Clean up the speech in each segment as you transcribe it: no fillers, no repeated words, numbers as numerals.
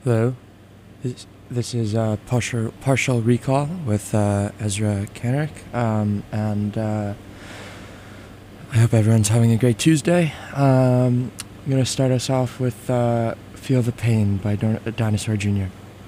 Hello, this is Partial Recall with Ezra Kenrick, and I hope everyone's having a great Tuesday. I'm going to start us off with Feel the Pain by Dinosaur Jr.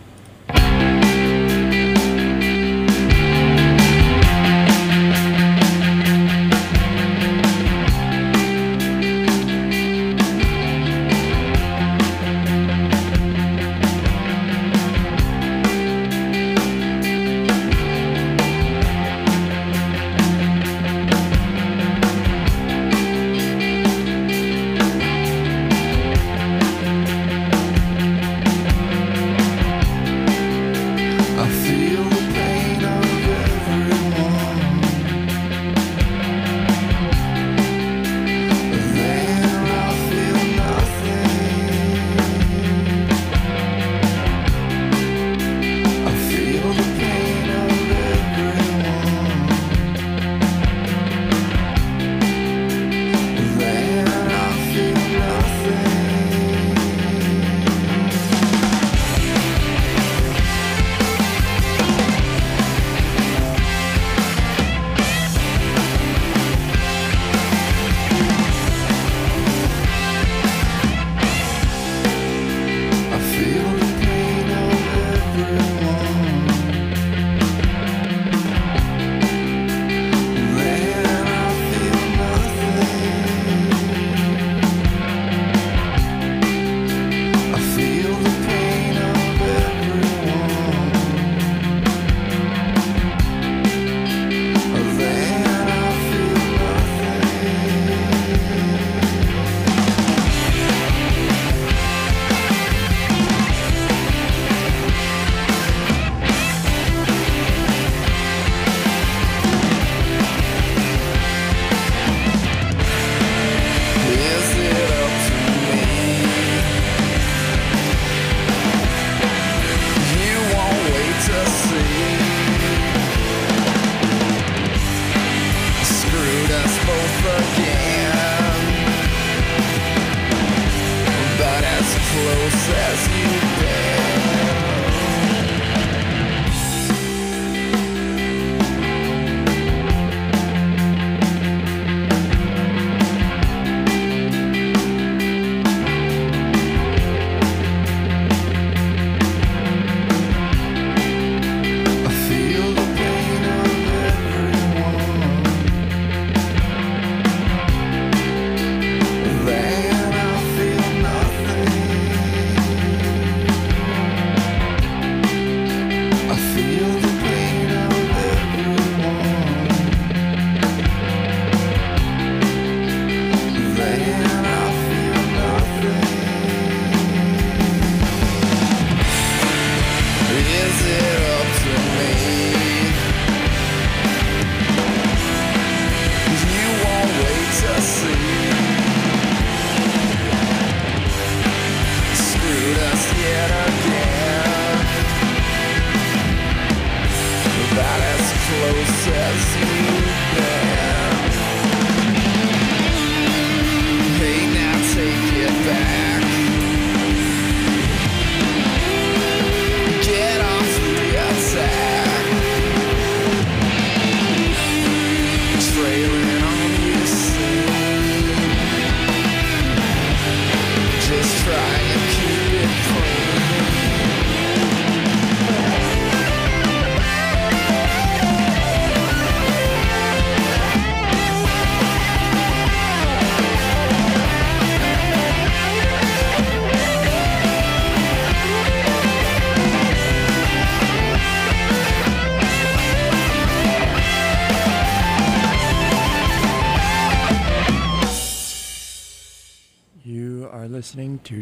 Listening to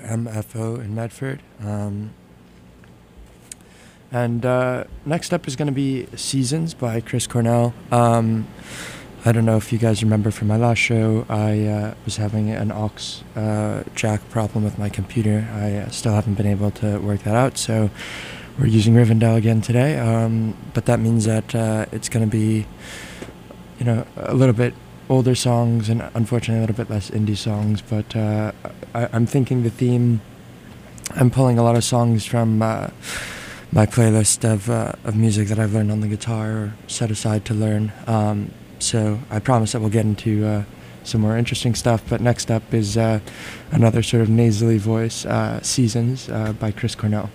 WMFO in Medford. Next up is going to be Seasons by Chris Cornell. I don't know if you guys remember from my last show, I was having an aux jack problem with my computer. I still haven't been able to work that out, so we're using Rivendell again today. But that means that it's going to be, a little bit older songs and unfortunately a little bit less indie songs, but I'm thinking the theme I'm pulling a lot of songs from my playlist of music that I've learned on the guitar or set aside to learn. So I promise that we'll get into some more interesting stuff. But next up is another sort of nasally voice, Seasons by Chris Cornell.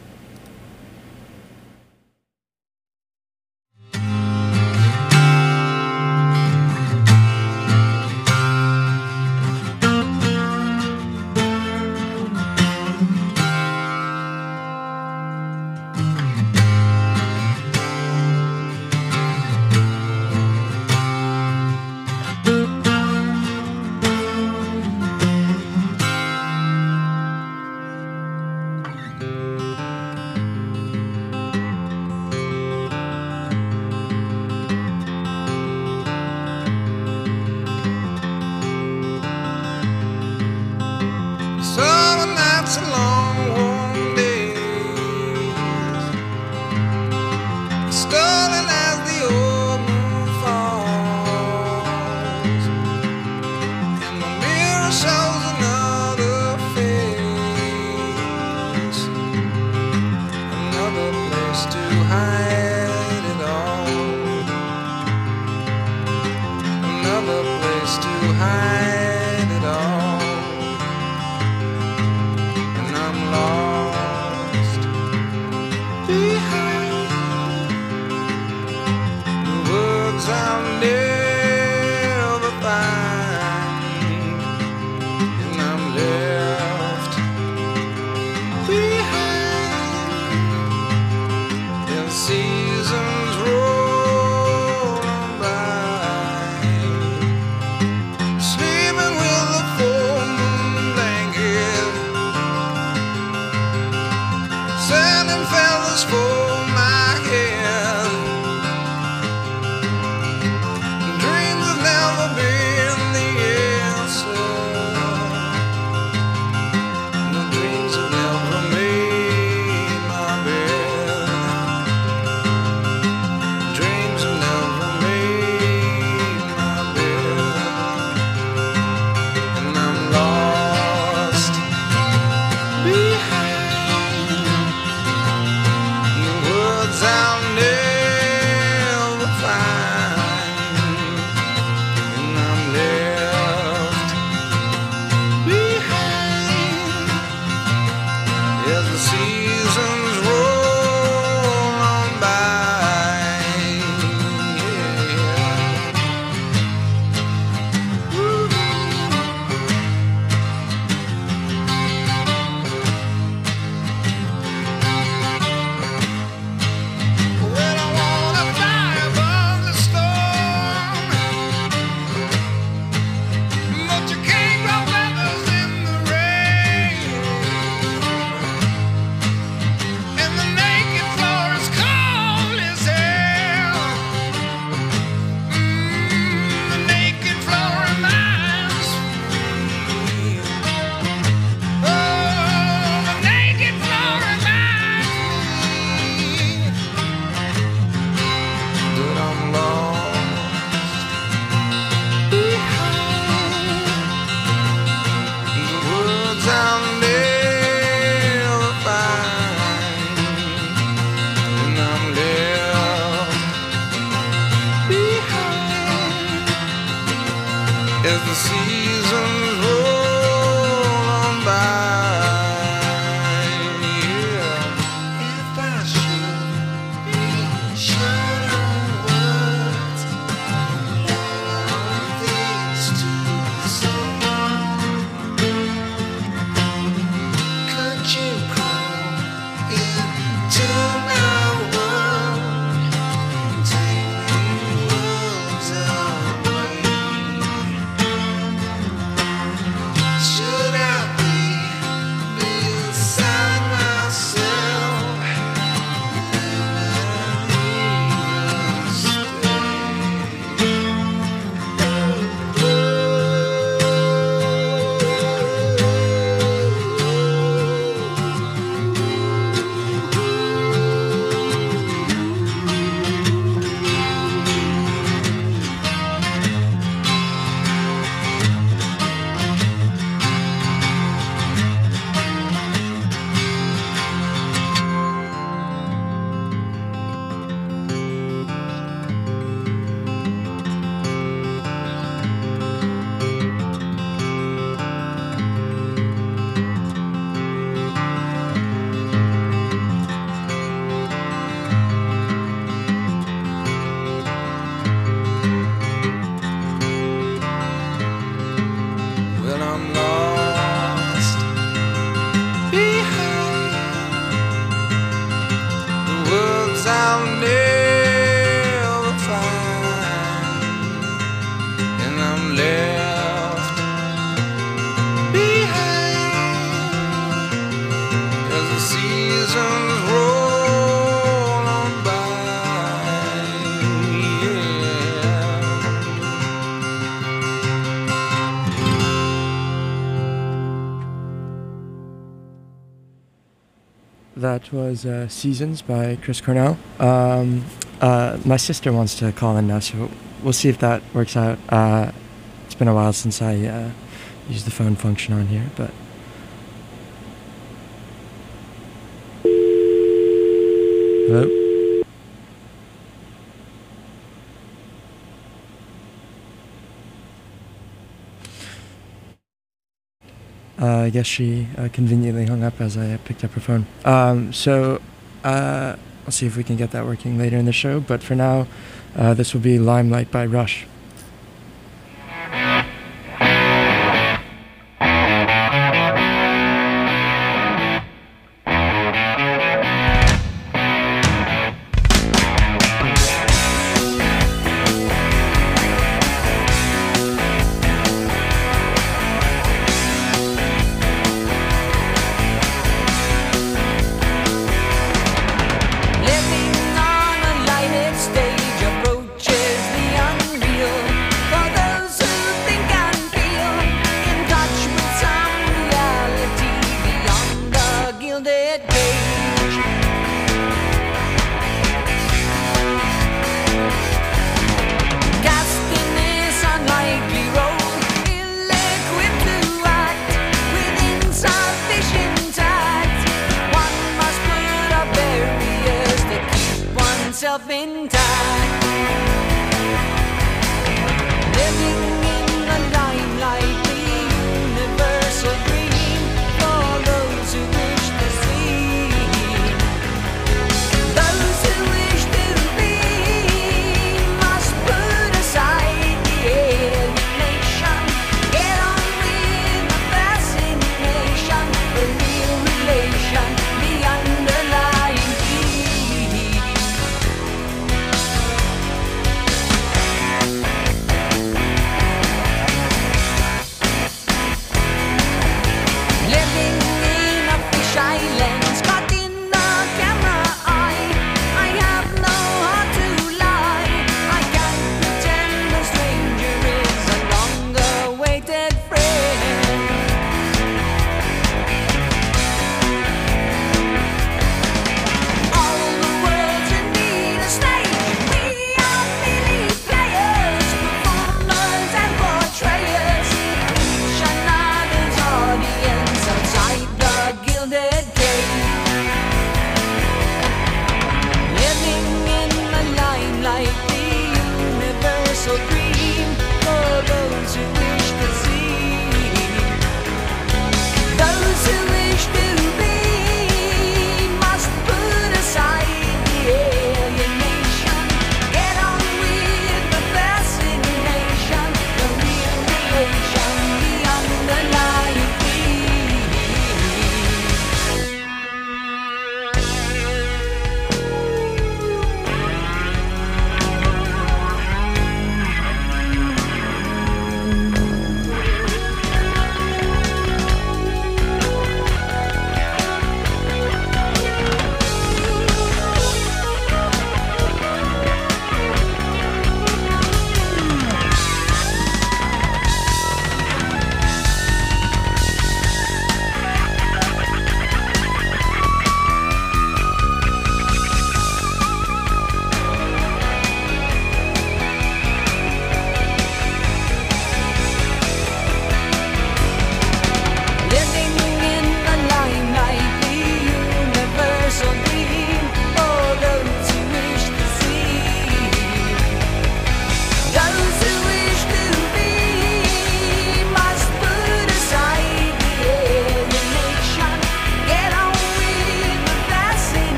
and I'm left behind, 'cause the seasons roll on by, yeah. That was Seasons by Chris Cornell. My sister wants to call in now, so we'll see if that works out. It's been a while since I used the phone function on here, but... Hello? I guess she conveniently hung up as I picked up her phone. So I'll see if we can get that working later in the show, but for now, this will be Limelight by Rush.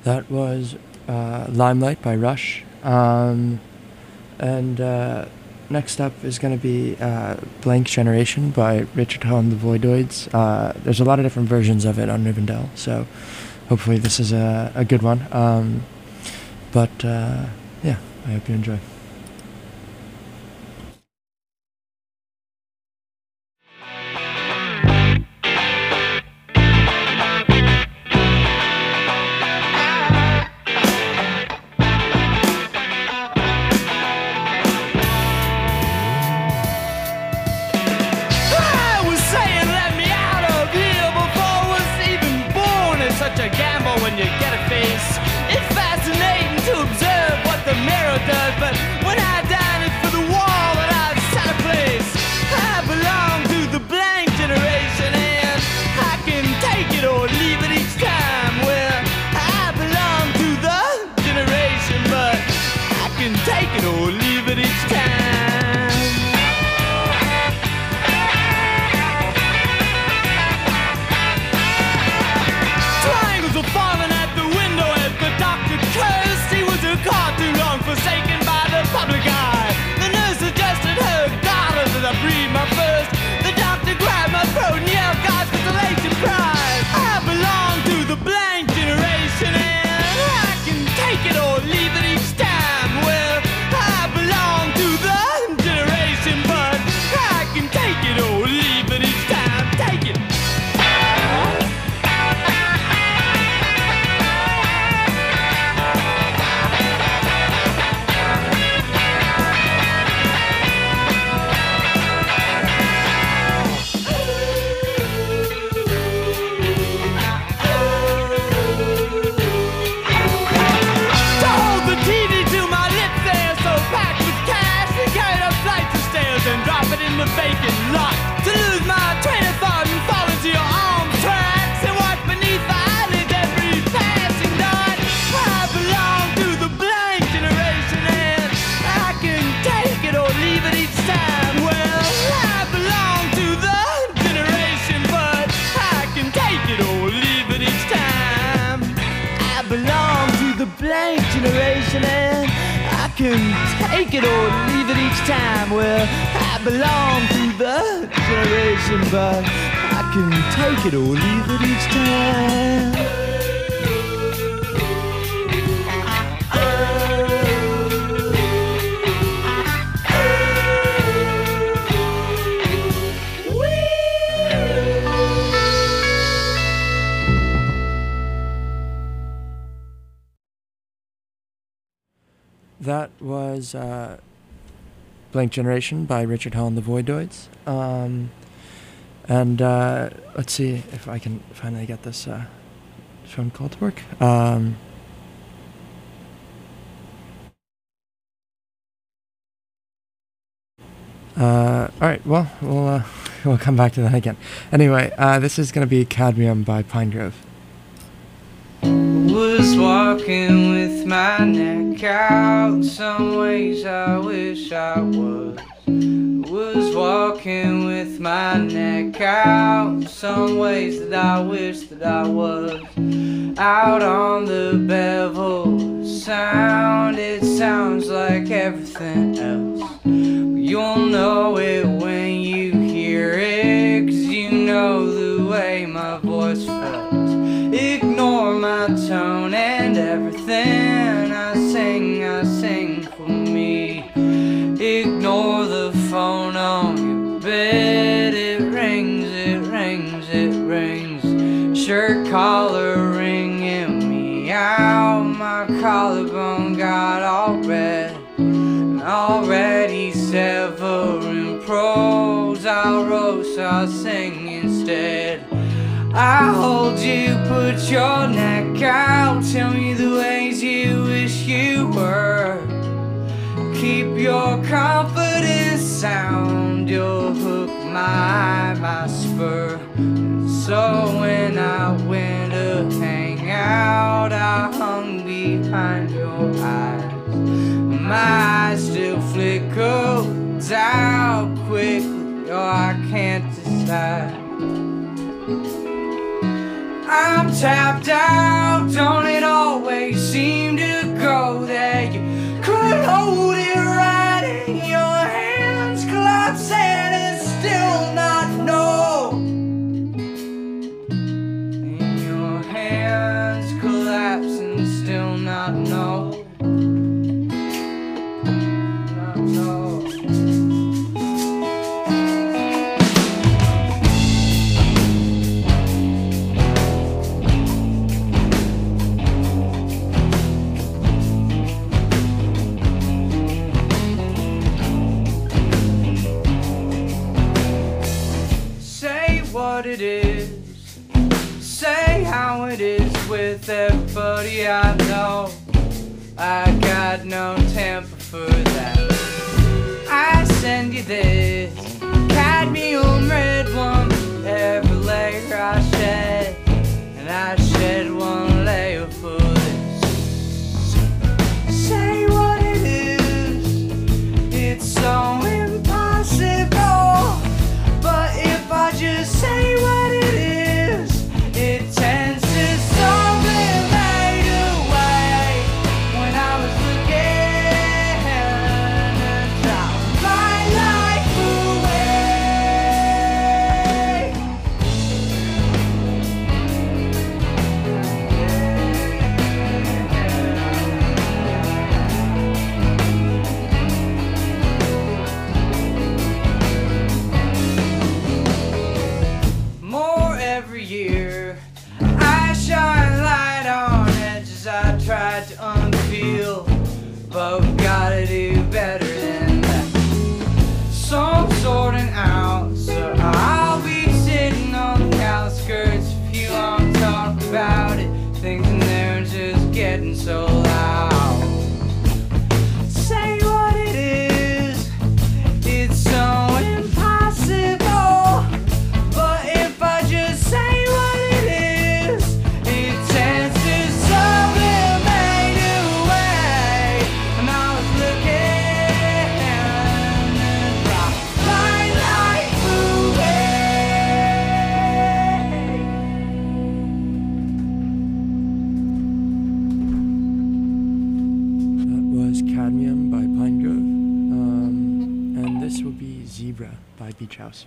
That was Limelight by Rush. And next up is going to be Blank Generation by Richard Hell and the Voidoids. There's a lot of different versions of it on Rivendell, so hopefully this is a good one. Yeah, I hope you enjoy. But when I dine it for the wall and I've set a place, I belong to the blank generation, and I can take it or leave it each time. Well, I belong to the generation, but I can take it or leave it each time. Triangles are falling at the window as the doctor cursed. He was a car too long forsaken by the public eye. The nurse adjusted her garters as I breathed my first. The doctor grabbed my throat and yelled God's consolation prize. I belong to the blank generation, and I can take it or leave it each time. Well, I belong to the generation, but I can take it or leave it each time. Take it. The vacant lot, to lose my train of thought and fall into your arms tracks and watch beneath the eyelids every passing dot. I belong to the blank generation, and I can take it or leave it each time. Well, I belong to the generation, but I can take it or leave it each time. I belong to the blank generation, and I can take it or leave it each time. Well, I belong to the generation, but I can take it or leave it each time. That was Blank Generation by Richard Hell and the Voidoids. Let's see if I can finally get this phone call to work. Alright, well, we'll come back to that again. Anyway, this is going to be Cadmium by Pinegrove. Was walking with my neck out. Some ways I wish I was walking with my neck out. Some ways that I wish that I was out on the Bevel Sound. It sounds like everything else. You'll know it when you hear it, 'cause you know the way my voice felt. Ignore my tone and everything I sing for me. Ignore the phone on your bed. It rings, it rings, it rings. Shirt collar ringing me out. My collarbone got all red. And already severing prose. I'll roast, I'll sing instead. I hold you, put your neck out. Tell me the ways you wish you were. Keep your confidence sound. You'll hook my spur. And so when I went to hang out, I hung behind your eyes. My eyes still flickers out quickly, or I can't decide. I'm tapped out, don't it always what it is. Say how it is with everybody I know. I got no temper for that. I send you this cadmium red one. Every layer I shed, and I shed one layer for this. Say what it is. It's so impossible. But if I just say what it is, it tends to something made away. When I was looking to drop my life more every year. I shine light on edges I tried to unpeel, but we gotta do better than that. So I'm sorting out, so I'll be sitting on the outskirts if you want to talk about it. Things in there are just getting so loud. Say what it is. It's so impossible. But if I just say what it is, it tends to something made away. And I was looking to drop my life That was Cadmium by Pine Grove. And this will be Zebra by Beach House.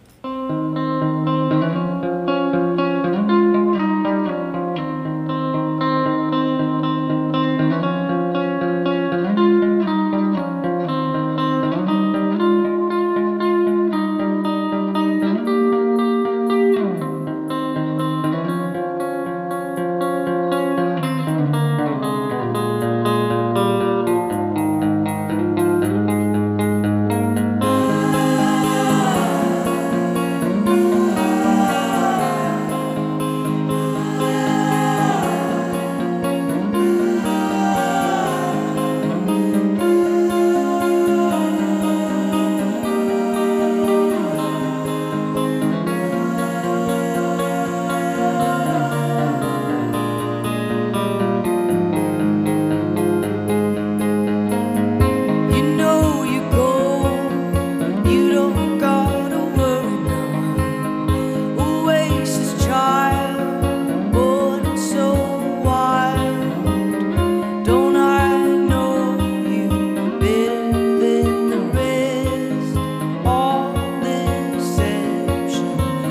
You know you go, you don't gotta worry now. Oasis child, born and so wild. Don't I know you better than the rest? All deception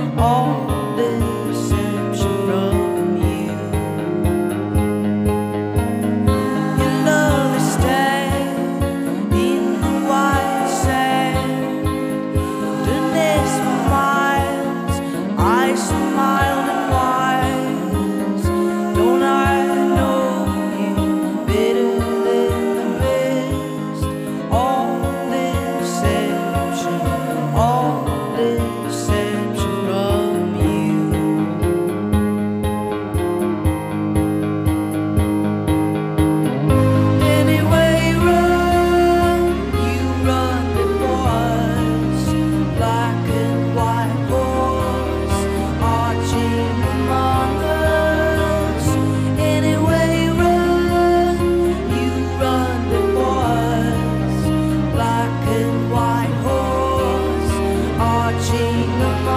from you. Your love is stabbed in the white sand. Goodness for miles, eyes so mild and wise. Don't I know you better than the rest? All deception from you. Anyway, run, you run before us. Black and white horse arching among us. Anyway, run, you run before us. Black and white horse arching among us.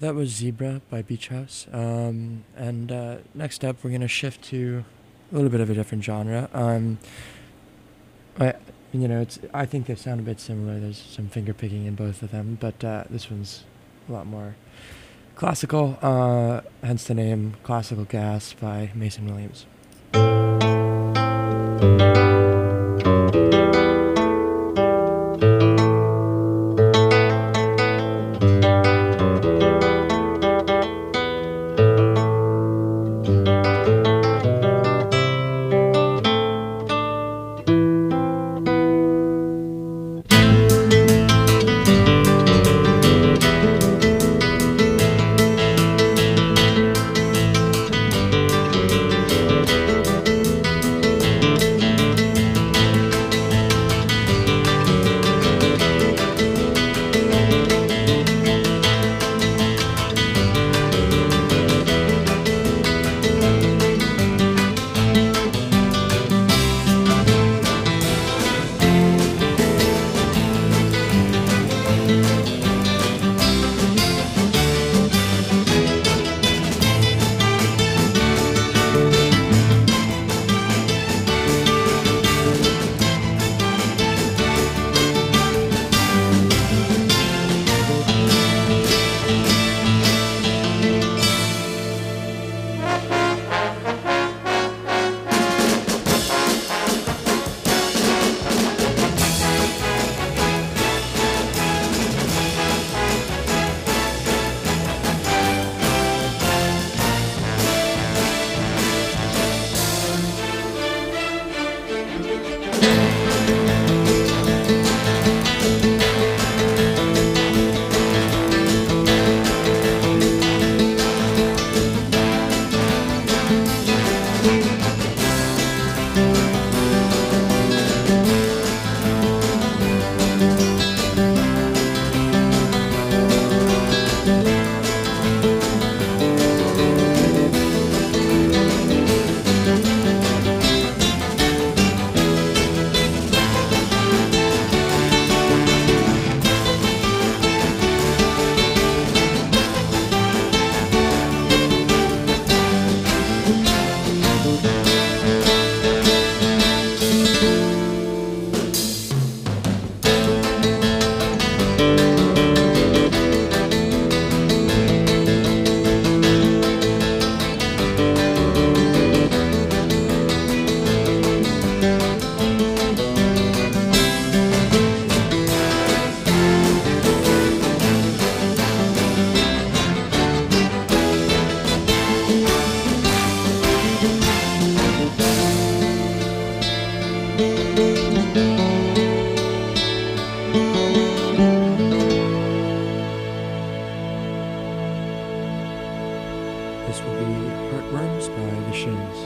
That was Zebra by Beach House. And next up, we're going to shift to a little bit of a different genre. I think they sound a bit similar. There's some finger picking in both of them, but this one's a lot more classical, hence the name Classical Gas by Mason Williams. This will be Heartworms by The Shins.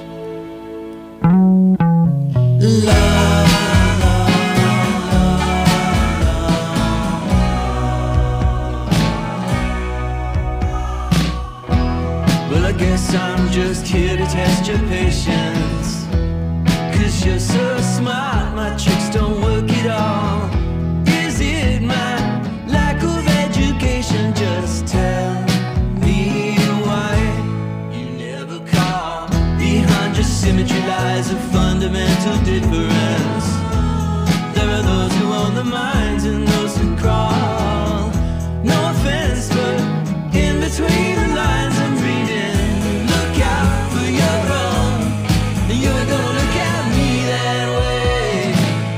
Well, I guess I'm just here to test your patience. 'Cause you're so smart, my tricks don't work at all. Is it my lack of education? Just tell me why you never call. Behind your symmetry lies a fundamental difference. There are those who own the minds and those who crawl. No offense, but in between the lines I'm reading, look out for your own, and you're gonna look at me that way.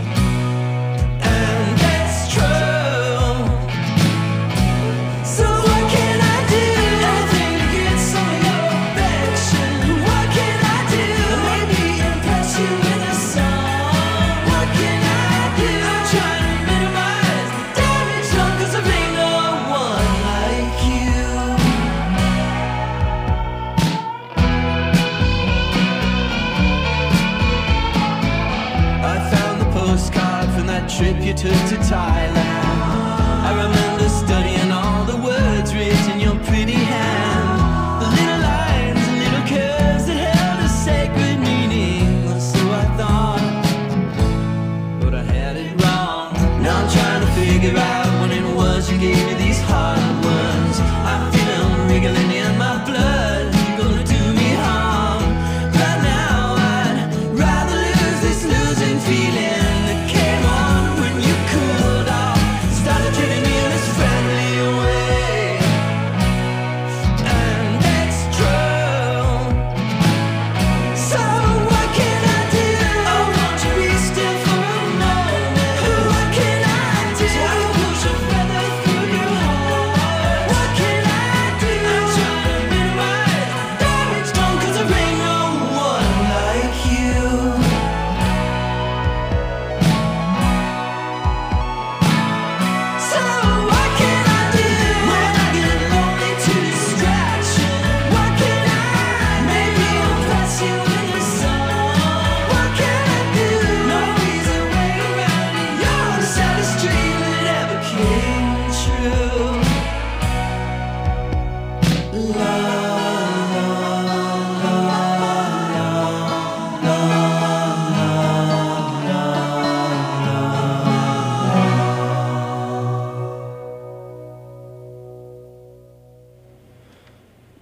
And that's true. So what can I do? Anything to get some of your affection. What can I do? Maybe impress you with a song. What can I do? I'm trying to minimize the damage done, 'cause there ain't no one like you. I found the postcard from that trip you took to Thailand. I remember studying all the words written in your pretty hand. The little lines and little curves that held a sacred meaning. So I thought, but I had it wrong. Now I'm trying to figure out when it was you gave me these hard words. I'm feeling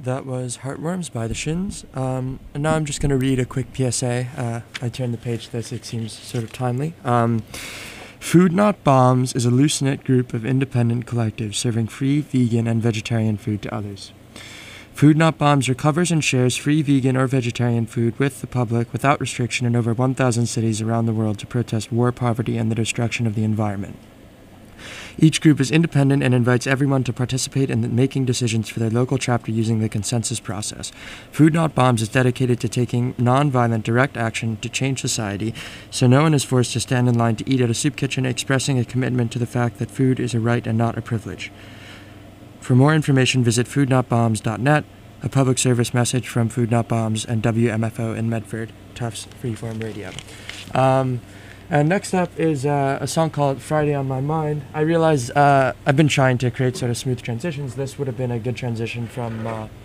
That was Heartworms by the Shins. And now I'm just going to read a quick PSA. I turned the page to this, it seems sort of timely. Food Not Bombs is a loose-knit group of independent collectives serving free, vegan, and vegetarian food to others. Food Not Bombs recovers and shares free vegan or vegetarian food with the public without restriction in over 1,000 cities around the world to protest war, poverty, and the destruction of the environment. Each group is independent and invites everyone to participate in making decisions for their local chapter using the consensus process. Food Not Bombs is dedicated to taking non-violent direct action to change society, so no one is forced to stand in line to eat at a soup kitchen, expressing a commitment to the fact that food is a right and not a privilege. For more information, visit foodnotbombs.net, a public service message from Food Not Bombs and WMFO in Medford, Tufts Freeform Radio. And next up is a song called Friday on My Mind. I realize I've been trying to create sort of smooth transitions. This would have been a good transition from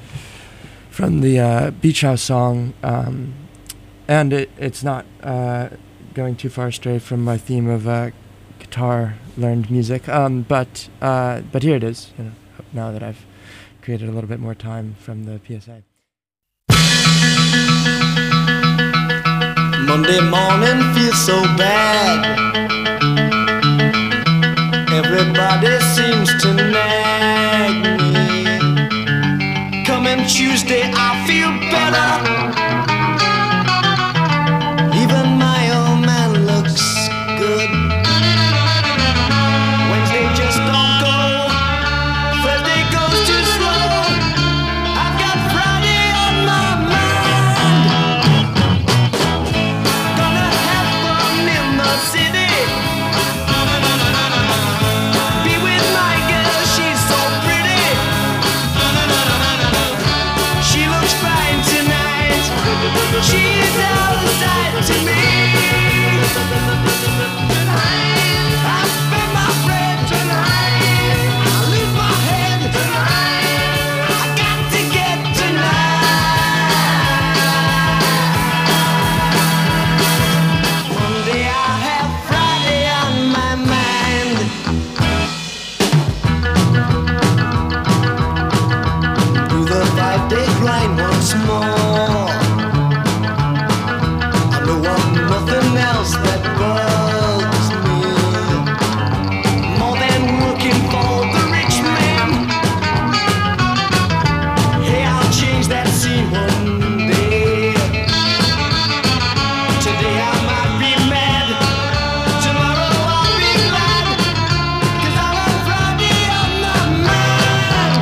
the Beach House song, and it's not going too far astray from my theme of guitar learned music. But here it is. You know, now that I've created a little bit more time from the PSA. Monday morning feels so bad. Everybody seems to nag me. Coming Tuesday I feel better. Even my old man looks good. Wednesday just don't go. Thursday goes too slow. I've got Friday on my mind. Gonna have fun in the city. Be with my girl, she's so pretty. She looks fine tonight. She's outside to me. I spend my bread tonight. I lose my head tonight. I got to get tonight. Monday I have Friday on my mind. Do the 5-day grind once more. I know I'm nothing else that bugs me more than working for the rich man. Hey, I'll change that scene one day. Today I might be mad, tomorrow I'll be glad, 'cause I have Friday on my mind.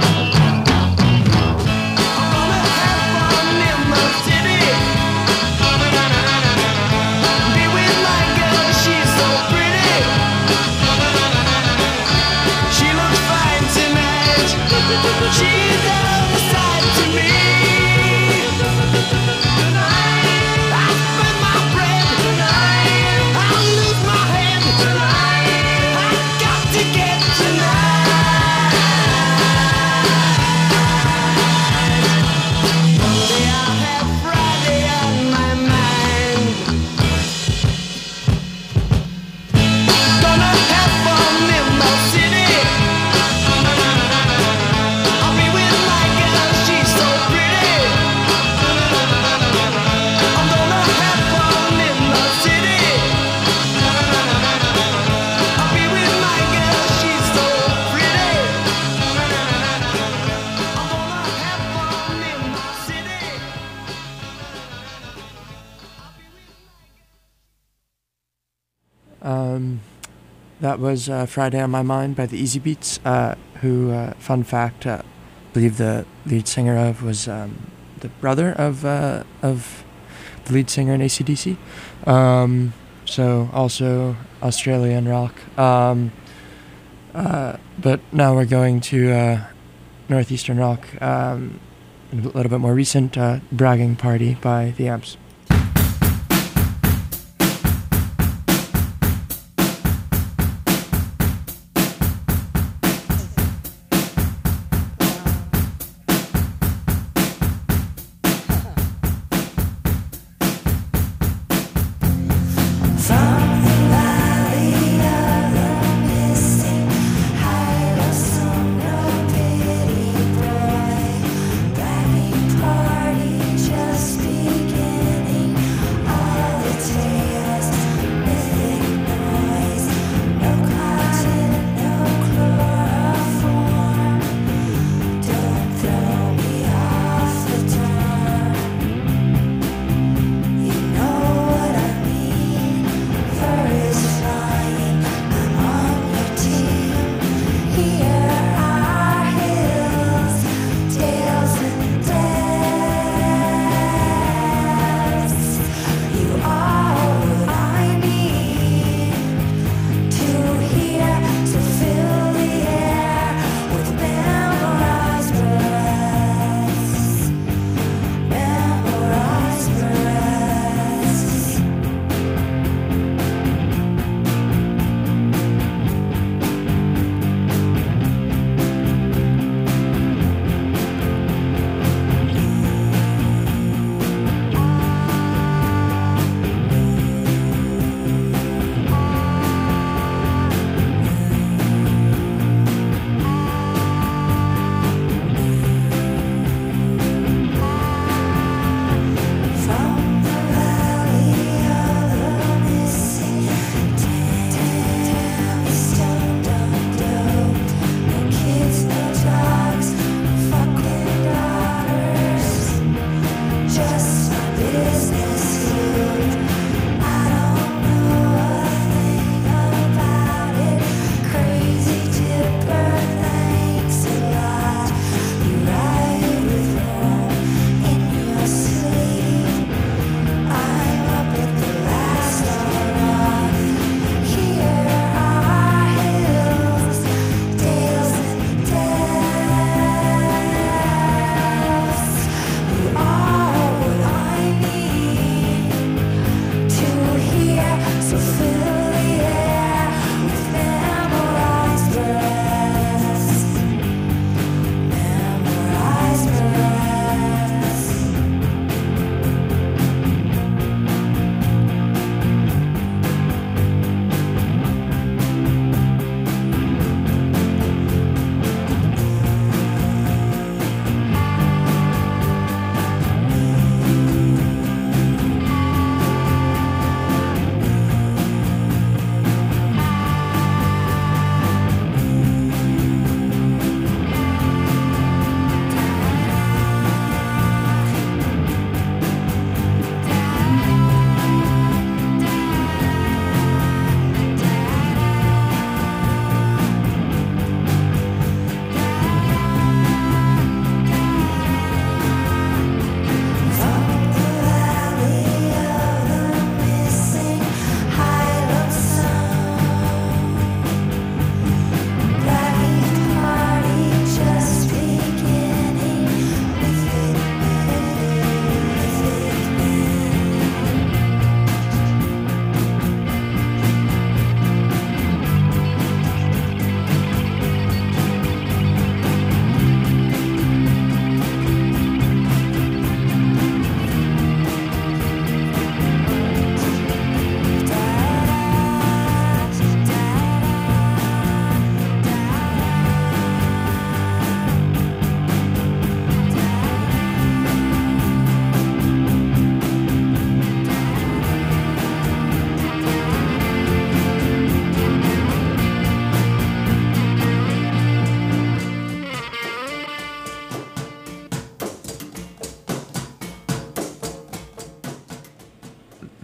I'm gonna have fun in the city. Be with my girl, she's so pretty. She looks fine tonight. She's outside to me. I spend my bread tonight. I lose my head tonight. I got to get tonight. Monday I have Friday on my mind. Gonna have fun in the city. I'll be with my girl, she's so pretty. I'm gonna have fun in the city. I'll be with my girl, she's so pretty. I'm gonna have fun in the city. That was Friday on My Mind by the Easy Beats, who, fun fact, believe the lead singer of was the brother of the lead singer in AC/DC. So also Australian rock. But now we're going to Northeastern rock, a little bit more recent, Bragging Party by The Amps. Hide us on your pity, boy.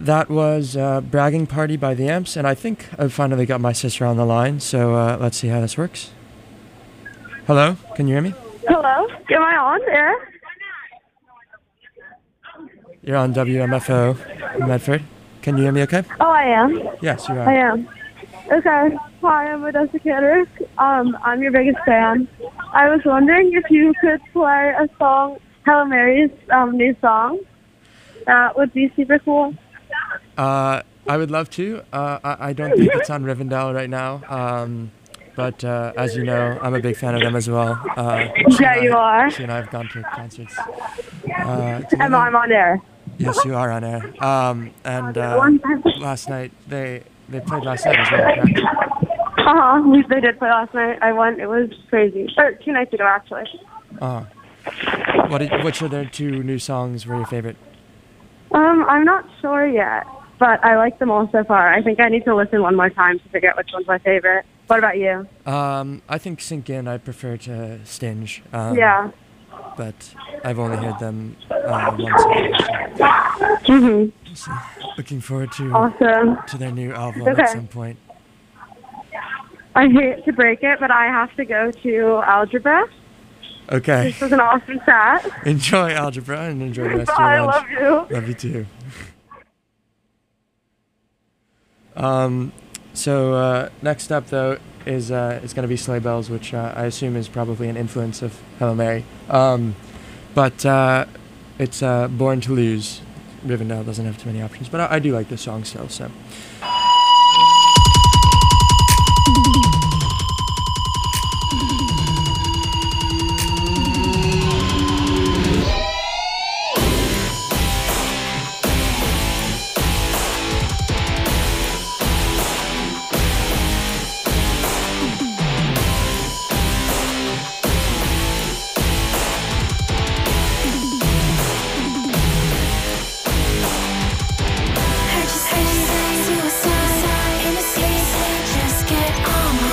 That was Bragging Party by the Amps, and I think I've finally got my sister on the line, so let's see how this works. Hello, can you hear me? Hello? Am I on air? You're on WMFO Medford. Can you hear me okay? Oh, I am. Yes, you I are. am. Okay. Hi, I'm Odessa Kendrick. I'm your biggest fan. I was wondering if you could play a song, Hail Mary's new song. That would be super cool. I would love to. I don't think it's on Rivendell right now. But as you know, I'm a big fan of them as well. Yeah, you are. She and I have gone to concerts. And together. I'm on air. Yes, you are on air. And last night, they played last night as well, correct? They did play last night. I went. It was crazy. Or 2 nights ago, actually. Which of their 2 new songs were your favorite? I'm not sure yet, but I like them all so far. I think I need to listen one more time to figure out which one's my favorite. What about you? I think Sink In I prefer to Stinge. Yeah. But I've only heard them once. So looking forward to Awesome. to their new album Okay. at some point. I hate to break it, but I have to go to algebra. Okay. This was an awesome chat. Enjoy algebra and enjoy the rest of Bye, your lunch. love you. Love you too. So next up though is going to be Sleigh Bells, which I assume is probably an influence of Hail Mary. But it's Born to Lose. Rivendell doesn't have too many options, but I do like this song still. So. Suicide in a city, just get on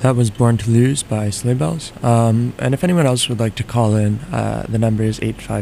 That was Born to Lose by Sleigh Bells. And if anyone else would like to call in, the number is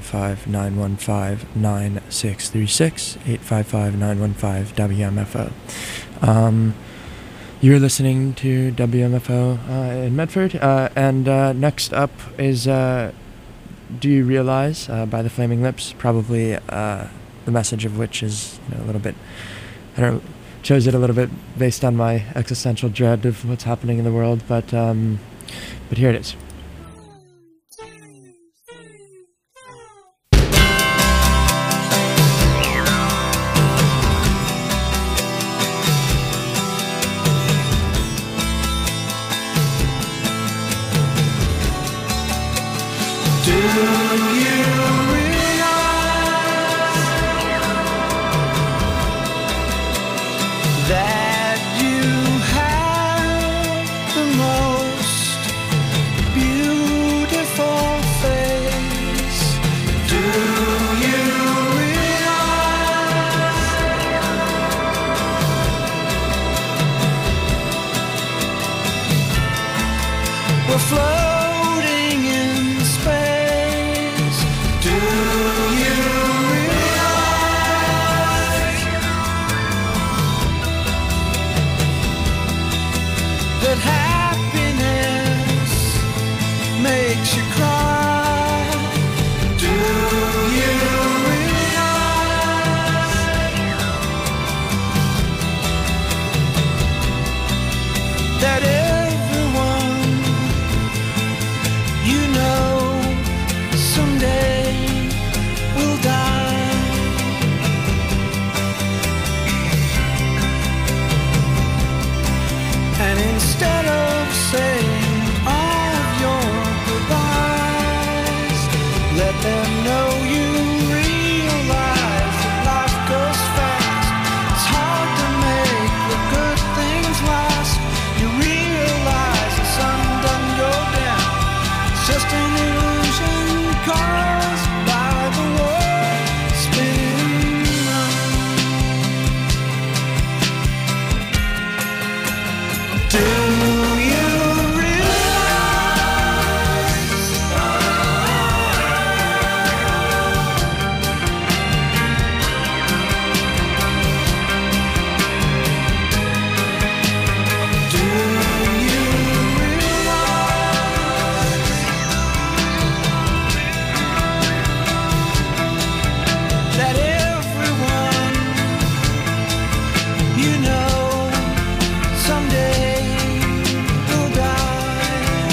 855-915-9636, 855-915-WMFO. You're listening to WMFO in Medford, and next up is Do You Realize by the Flaming Lips, probably the message of which is a little bit, I don't know, chose it a little bit based on my existential dread of what's happening in the world, but here it is. We're floating in space. Do you realize that happiness makes you cry? Do you realize that someday we'll die? And instead of saying all of your goodbyes, let them know you realize that life goes fast. It's hard to make the good things last. You realize the sun doesn't go down, it's just an illusion caused by the world spinning round. Do you realize do you realize that everyone you know someday will die?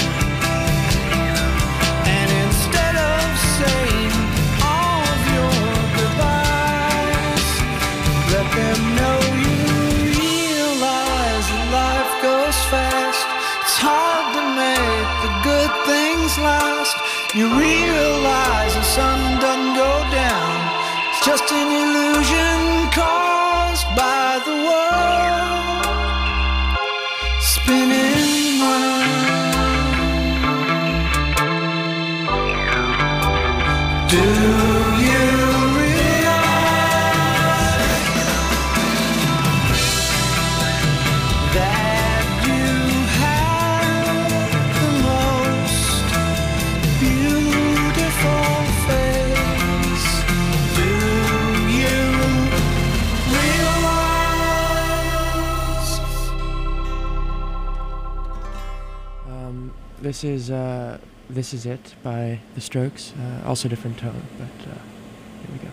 And instead of saying all of your goodbyes, let them know you realize that life goes fast. It's hard to make the good things last. You realize the sun doesn't go down, it's just an illusion caused by the world spinning round. Do you realize that you have the most beautiful face? Do you realize? This is It by The Strokes. Also different tone, but here we go.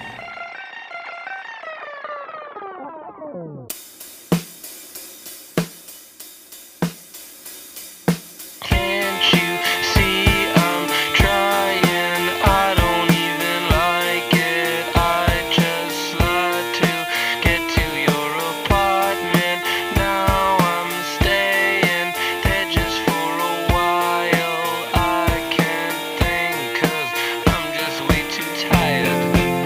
Can't you see I'm trying? I don't even like it. I just like to get to your apartment. Now I'm staying there just for a while. I can't think 'cause I'm just way too tired.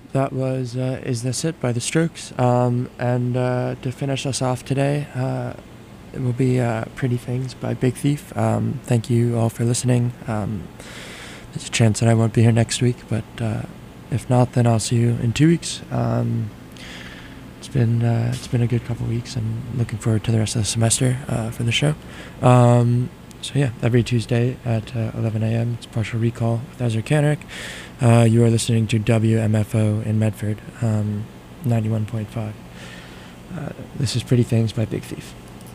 that was Is This It by The Strokes. And to finish us off today, it will be Pretty Things by Big Thief. Thank you all for listening. There's a chance that I won't be here next week, but if not, then I'll see you in 2 weeks. It's been a good couple weeks, and looking forward to the rest of the semester for the show. So yeah, every Tuesday at 11 a.m. it's Partial Recall with Ezra Kanrick. You are listening to WMFO in Medford, 91.5. This is Pretty Things by Big Thief.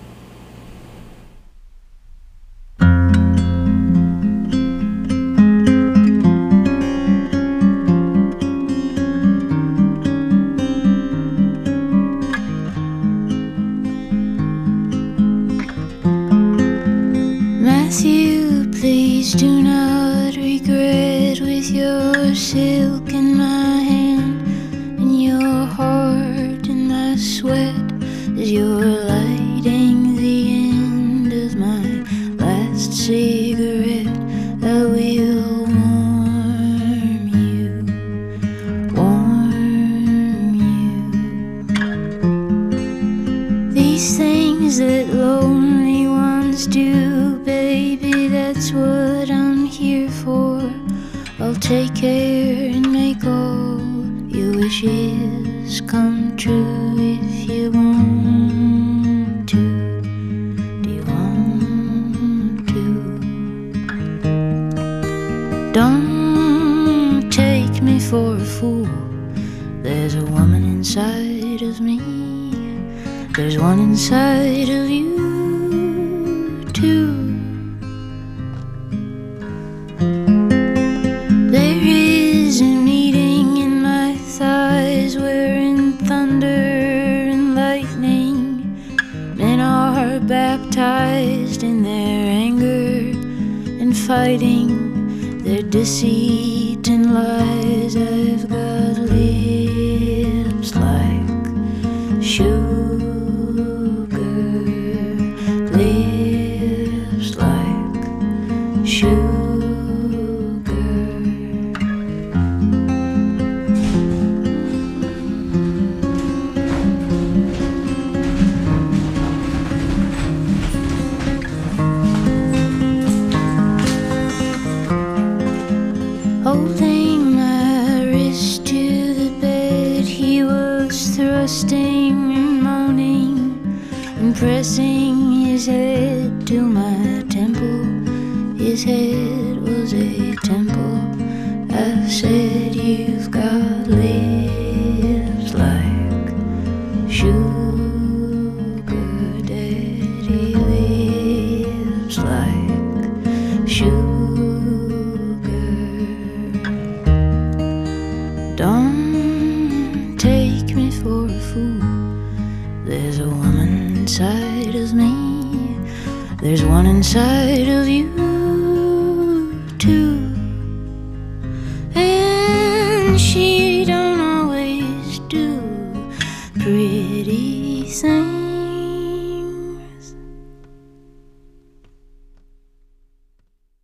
Matthew, please do not regret, with your silk in my hand and your heart in my sweat, as you're lighting the end of my last cigarette. I will warm you. These things that lonely ones do, baby, that's what I'm here for. I'll take care and make all your wishes come true if you want to. Do you want to? Don't take me for a fool. There's a woman inside of me. There's one inside of you too. There is a meeting in my thighs wherein thunder and lightning, men are baptized in their anger and fighting their deceit and lies. I've got lips like sugar, lips like sugar. Holding my wrist to the bed, he was thrusting and moaning and pressing his head to my temple. His head was a temple. I said, you've got lips like sugar, daddy, lips like sugar.